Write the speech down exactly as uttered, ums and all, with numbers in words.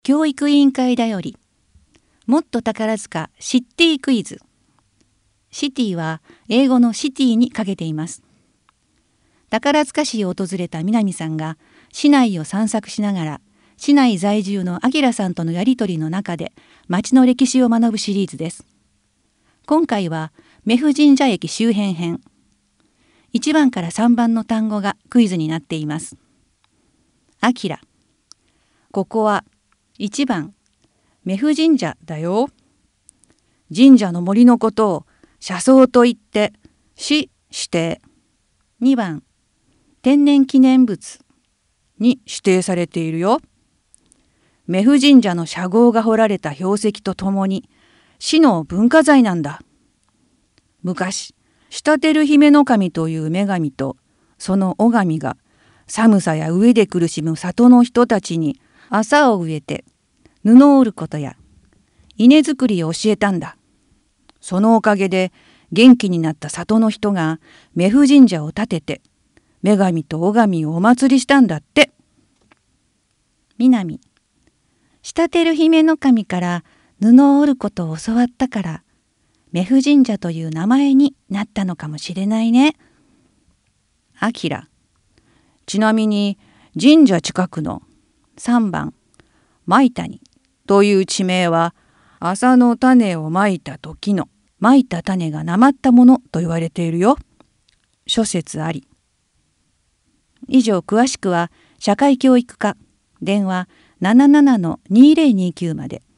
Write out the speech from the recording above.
教育委員会だより、もっと宝塚シティクイズ。シティは英語のシティにかけています。宝塚市を訪れた南さんが市内を散策しながら、市内在住の明さんとのやりとりの中で町の歴史を学ぶシリーズです。今回は目布神社駅周辺編。いちばんからさんばんの単語がクイズになっています。あきら。ここはいちばん、目布神社だよ。神社の森のことを車窓と言って、市指定。にばん、天然記念物に指定されているよ。目布神社の社号が彫られた標石とともに、市の文化財なんだ。昔、仕立姫の神という女神と、その女神が、寒さや飢えで苦しむ里の人たちに麻を植えて、布を織ることや稲作りを教えたんだ。そのおかげで元気になった里の人が目布神社を建てて女神と女神をお祭りしたんだって。南。仕立る姫の神から布を織ることを教わったから目布神社という名前になったのかもしれないね。あきら。ちなみに神社近くのさんばん舞谷という地名は麻の種をまいた時のまいた種がなまったものと言われているよ。諸説あり。以上詳しくは社会教育課電話 ななななのにーぜろにきゅう まで。